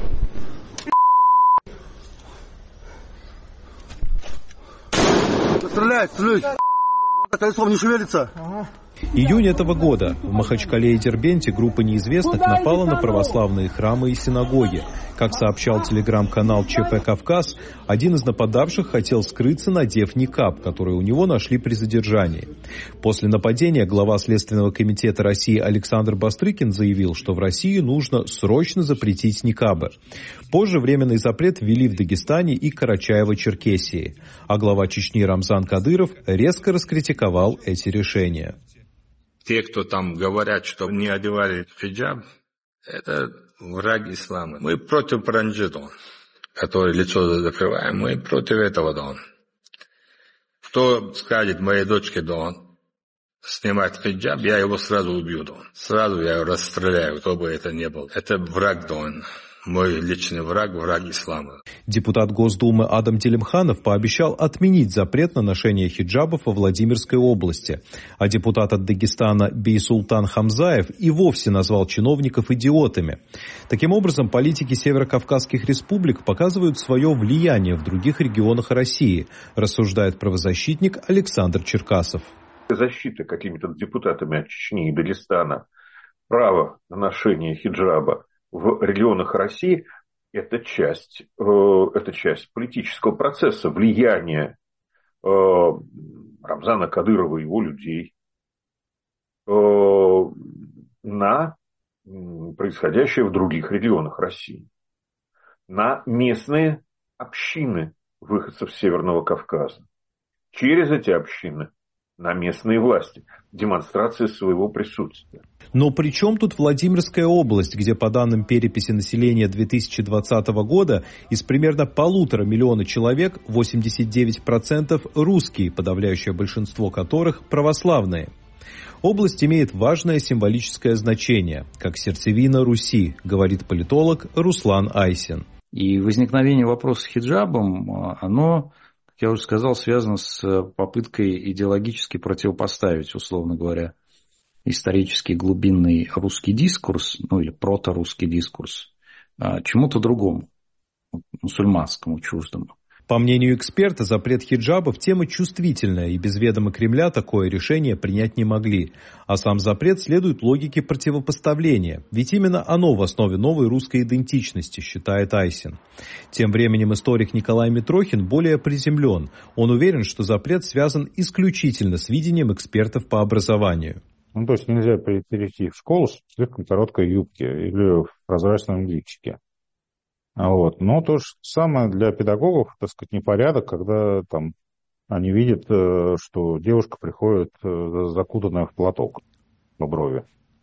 Стреляй, стреляй! Колесом не шевелится. Июнь этого года в Махачкале и Дербенте группа неизвестных напала на православные храмы и синагоги. Как сообщал телеграм-канал ЧП «Кавказ», один из нападавших хотел скрыться, надев никаб, который у него нашли при задержании. После нападения глава Следственного комитета России Александр Бастрыкин заявил, что в России нужно срочно запретить никабы. Позже временный запрет ввели в Дагестане и Карачаево-Черкесии. А глава Чечни Рамзан Кадыров резко раскритиковал эти решения. Те, кто там говорят, что не одевали хиджаб, это враги ислама. Мы против паранджи, который лицо закрываем, мы против этого, да. Кто скажет моей дочке, да, снимать хиджаб, я его сразу убью, да. Сразу я его расстреляю, кто бы это ни был. Это враг, да. Мой личный враг, враг ислама. Депутат Госдумы Адам Телемханов пообещал отменить запрет на ношение хиджабов во Владимирской области. А депутат от Дагестана Бейсултан Хамзаев и вовсе назвал чиновников идиотами. Таким образом, политики северокавказских республик показывают свое влияние в других регионах России, рассуждает правозащитник Александр Черкасов. Защита какими-то депутатами от Чечни и Дагестана права на ношение хиджаба в регионах России – это часть, э, это часть политического процесса, влияния э, Рамзана Кадырова и его людей э, на происходящее в других регионах России, на местные общины выходцев Северного Кавказа, через эти общины на местные власти, демонстрация своего присутствия. Но при чем тут Владимирская область, где по данным переписи населения две тысячи двадцатого года из примерно полутора миллиона человек восемьдесят девять процентов русские, подавляющее большинство которых православные. Область имеет важное символическое значение, как сердцевина Руси, говорит политолог Руслан Айсин. И возникновение вопроса с хиджабом, оно, как я уже сказал, связано с попыткой идеологически противопоставить, условно говоря, исторический глубинный русский дискурс, ну или проторусский дискурс, чему-то другому, мусульманскому, чуждому. По мнению эксперта, запрет хиджабов тема чувствительная, и без ведома Кремля такое решение принять не могли. А сам запрет следует логике противопоставления, ведь именно оно в основе новой русской идентичности, считает Айсин. Тем временем историк Николай Митрохин более приземлен. Он уверен, что запрет связан исключительно с видением экспертов по образованию. Ну, то есть нельзя перейти в школу в слишком короткой юбке или в прозрачном личике. Вот. Но то же самое для педагогов, так сказать, непорядок, когда там они видят, что девушка приходит закутанная в платок по брови.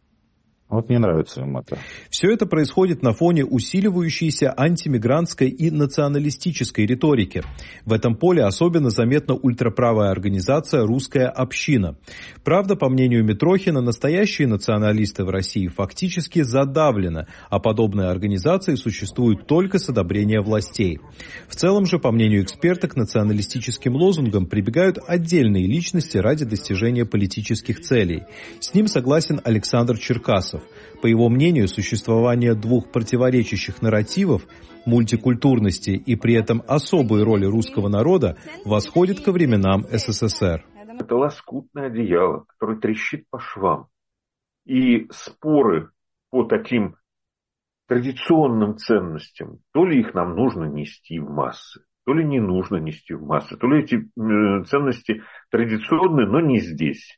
Вот не нравится им это. Все это происходит на фоне усиливающейся антимигрантской и националистической риторики. В этом поле особенно заметна ультраправая организация «Русская община». Правда, по мнению Митрохина, настоящие националисты в России фактически задавлены, а подобные организации существуют только с одобрения властей. В целом же, по мнению эксперта, к националистическим лозунгам прибегают отдельные личности ради достижения политических целей. С ним согласен Александр Черкасов. По его мнению, существование двух противоречащих нарративов, мультикультурности и при этом особой роли русского народа восходит ко временам СССР. Это лоскутное одеяло, которое трещит по швам. И споры по таким традиционным ценностям, то ли их нам нужно нести в массы, то ли не нужно нести в массы, то ли эти ценности традиционные, но не здесь.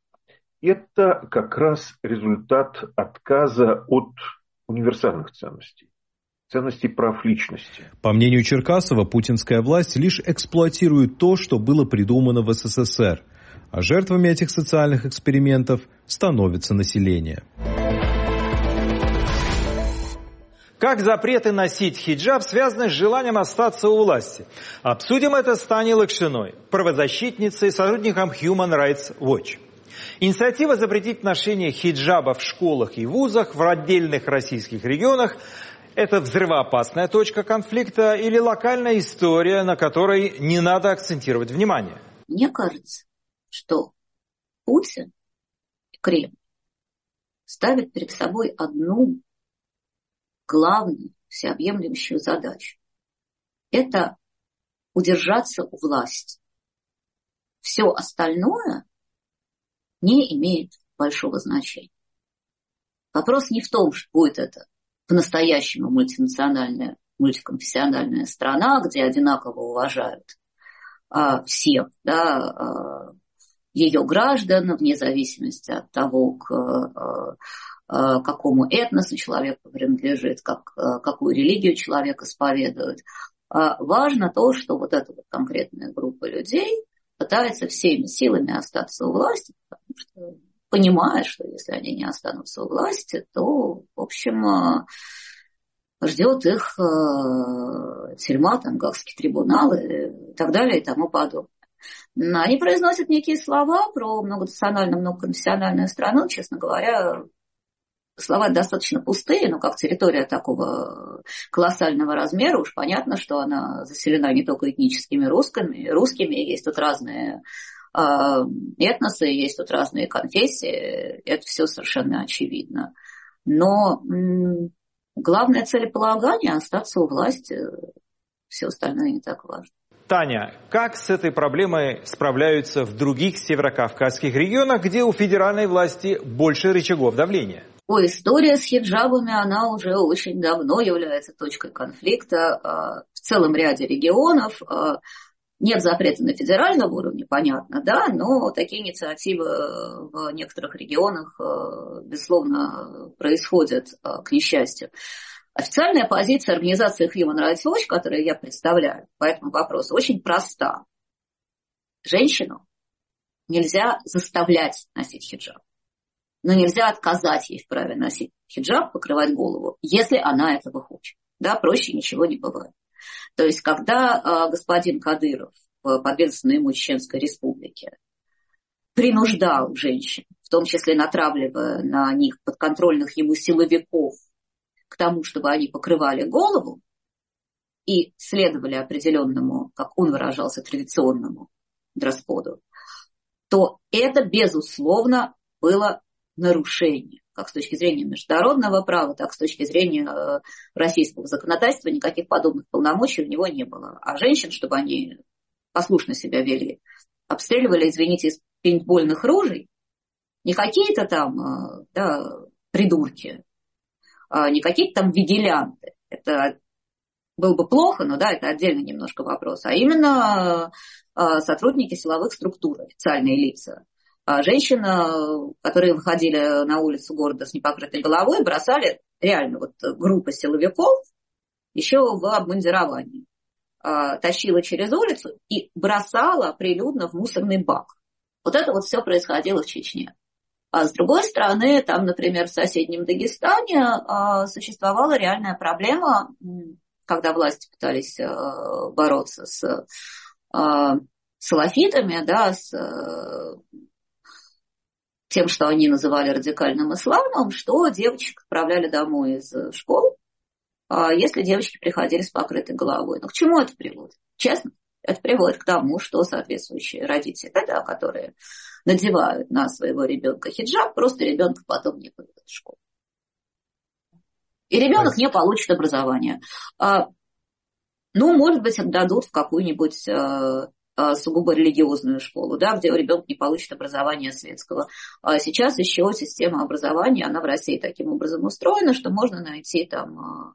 Это как раз результат отказа от универсальных ценностей, ценностей прав личности. По мнению Черкасова, путинская власть лишь эксплуатирует то, что было придумано в СССР, а жертвами этих социальных экспериментов становится население. Как запреты носить хиджаб связаны с желанием остаться у власти? Обсудим это с Таней Лакшиной, правозащитницей, сотрудником Human Rights Watch. Инициатива запретить ношение хиджаба в школах и вузах в отдельных российских регионах – это взрывоопасная точка конфликта или локальная история, на которой не надо акцентировать внимание? Мне кажется, что Путин и Кремль ставят перед собой одну главную, всеобъемлющую задачу. Это удержаться у власти. Все остальное не имеет большого значения. Вопрос не в том, что будет это по-настоящему мультинациональная, мультиконфессиональная страна, где одинаково уважают а, всех, да, а, ее граждан, вне зависимости от того, к а, а, какому этносу человек принадлежит, как, а, какую религию человек исповедует. А, важно то, что вот эта вот конкретная группа людей пытается всеми силами остаться у власти, потому что понимает, что если они не останутся у власти, то, в общем, ждет их тюрьма, там, Гаагский трибунал и так далее и тому подобное. Они произносят некие слова про многонациональную, многоконфессиональную страну, честно говоря, слова достаточно пустые, но как территория такого колоссального размера, уж понятно, что она заселена не только этническими русскими, русскими, есть тут разные э, этносы, есть тут разные конфессии, это все совершенно очевидно. Но м- главное целеполагание – остаться у власти, все остальное не так важно. Таня, как с этой проблемой справляются в других северокавказских регионах, где у федеральной власти больше рычагов давления? Ой, история с хиджабами, она уже очень давно является точкой конфликта в целом ряде регионов. Нет запрета на федеральном уровне, понятно, да, но такие инициативы в некоторых регионах, безусловно, происходят, к несчастью. Официальная позиция организации Human Rights Watch, которую я представляю по этому вопросу, очень проста. Женщину нельзя заставлять носить хиджаб, но нельзя отказать ей в праве носить хиджаб, покрывать голову, если она этого хочет. Да, проще ничего не бывает. То есть, когда э, господин Кадыров в подведомственной ему Чеченской Республике принуждал женщин, в том числе натравливая на них подконтрольных ему силовиков, к тому, чтобы они покрывали голову и следовали определенному, как он выражался, традиционному дресс-коду, то это, безусловно, было нарушение. Как с точки зрения международного права, так и с точки зрения э, российского законодательства никаких подобных полномочий у него не было. А женщин, чтобы они послушно себя вели, обстреливали, извините, из пейнтбольных ружей, не какие-то там э, да, придурки, э, не какие-то там вигилянты. Это было бы плохо, но да, это отдельный немножко вопрос. А именно э, сотрудники силовых структур, официальные лица. Женщин, которые выходили на улицу города с непокрытой головой, бросали реально вот группа силовиков еще в обмундировании. Тащила через улицу и бросала прилюдно в мусорный бак. Вот это вот все происходило в Чечне. А с другой стороны, там, например, в соседнем Дагестане существовала реальная проблема, когда власти пытались бороться с салафитами, да, с тем, что они называли радикальным исламом, что девочек отправляли домой из школ, если девочки приходили с покрытой головой. Но к чему это приводит? Честно, это приводит к тому, что соответствующие родители, да, которые надевают на своего ребенка хиджаб, просто ребенка потом не поведут в школу. И ребенок не получит образование. Ну, может быть, отдадут в какую-нибудь сугубо религиозную школу, да, где ребенок не получит образование светского. А сейчас еще система образования, она в России таким образом устроена, что можно найти там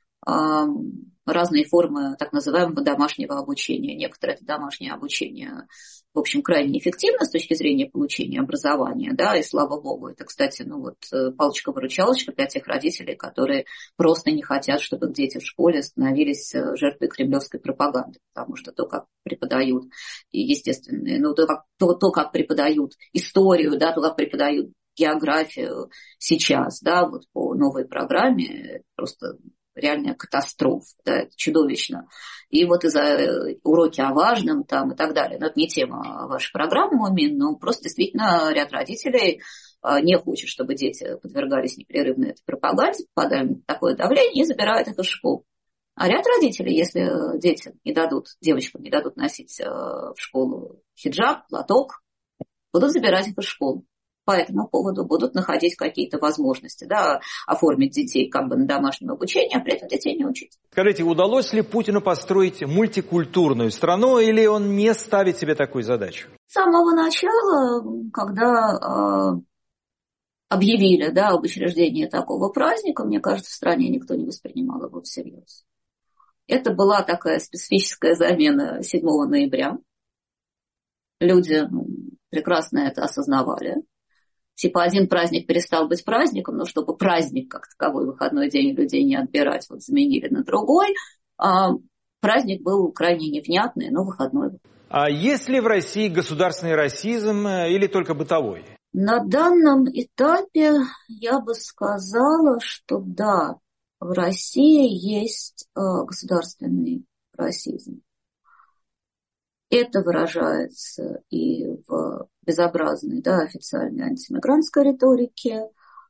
разные формы так называемого домашнего обучения. Некоторые это домашнее обучение, в общем, крайне эффективно с точки зрения получения образования, да, и слава богу, это, кстати, ну вот палочка-выручалочка для тех родителей, которые просто не хотят, чтобы их дети в школе становились жертвой кремлевской пропаганды, потому что то, как преподают, и естественные, ну, то, как, то, то, как преподают историю, да, то, как преподают географию сейчас, да, вот по новой программе, просто реальная катастрофа, да, это чудовищно. И вот из-за уроки о важном там и так далее. Но это не тема вашей программы, Мин, но просто действительно ряд родителей не хочет, чтобы дети подвергались непрерывно этой пропаганде, попадают в такое давление и забирают их из школ. А ряд родителей, если детям не дадут, девочкам не дадут носить в школу хиджаб, платок, будут забирать их из школы. По этому поводу будут находить какие-то возможности, да, оформить детей как бы на домашнем обучении, а при этом детей не учить. Скажите, удалось ли Путину построить мультикультурную страну, или он не ставит себе такую задачу? С самого начала, когда э, объявили, да, об учреждении такого праздника, мне кажется, в стране никто не воспринимал его всерьез. Это была такая специфическая замена седьмого ноября. Люди ну, прекрасно это осознавали. Типа один праздник перестал быть праздником, но чтобы праздник как таковой, выходной день людей не отбирать, вот заменили на другой. А праздник был крайне невнятный, но выходной. А есть ли в России государственный расизм или только бытовой? На данном этапе я бы сказала, что да, в России есть э, государственный расизм. Это выражается и в безобразной, да, официальной антимигрантской риторике.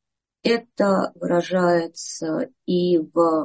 Это выражается и в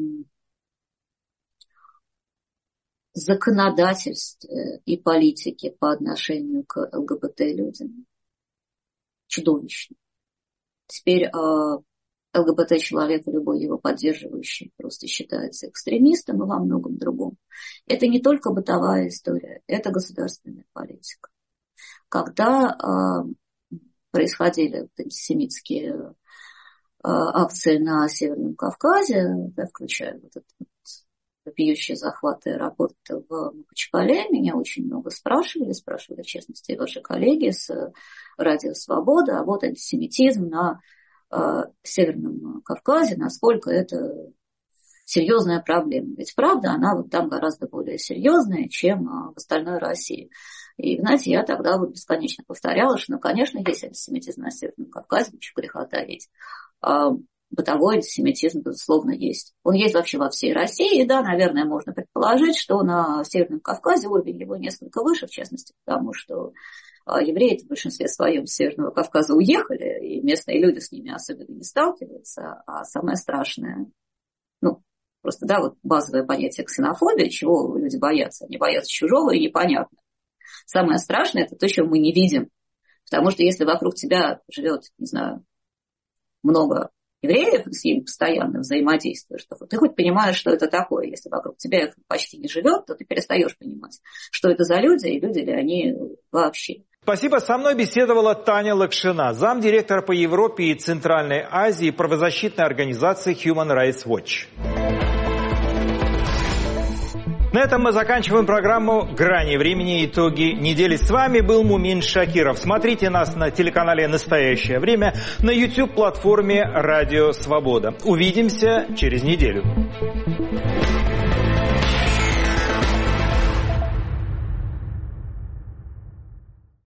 законодательстве и политике по отношению к ЛГБТ-людям. Чудовищно. Теперь ЛГБТ-человек, любой его поддерживающий, просто считается экстремистом и во многом другом. Это не только бытовая история, это государственная политика. Когда э, происходили вот антисемитские э, акции на Северном Кавказе, да, включая вот этот вот вопиющие захваты аэропорта в Махачкале. Меня очень много спрашивали, спрашивали, в частности, ваши коллеги с Радио Свобода, а вот антисемитизм на э, Северном Кавказе, насколько это серьезная проблема. Ведь правда, она вот там гораздо более серьезная, чем в остальной России. И, знаете, я тогда вот бесконечно повторяла, что, ну, конечно, есть антисемитизм на Северном Кавказе, ничего греха таить. А бытовой антисемитизм, безусловно, есть. Он есть вообще во всей России, и да, наверное, можно предположить, что на Северном Кавказе уровень его несколько выше, в частности, потому что евреи в большинстве своем с Северного Кавказа уехали, и местные люди с ними особенно не сталкиваются. А самое страшное, ну, просто, да, вот базовое понятие ксенофобии, чего люди боятся. Они боятся чужого и непонятного. Самое страшное – это то, чего мы не видим. Потому что если вокруг тебя живет, не знаю, много евреев, с ними постоянно взаимодействуешь, то ты хоть понимаешь, что это такое. Если вокруг тебя их почти не живет, то ты перестаешь понимать, что это за люди, и люди ли они вообще. Спасибо. Со мной беседовала Таня Лакшина, замдиректора по Европе и Центральной Азии правозащитной организации Human Rights Watch. На этом мы заканчиваем программу «Грани времени. Итоги недели». С вами был Мумин Шакиров. Смотрите нас на телеканале «Настоящее время», на YouTube-платформе «Радио Свобода». Увидимся через неделю.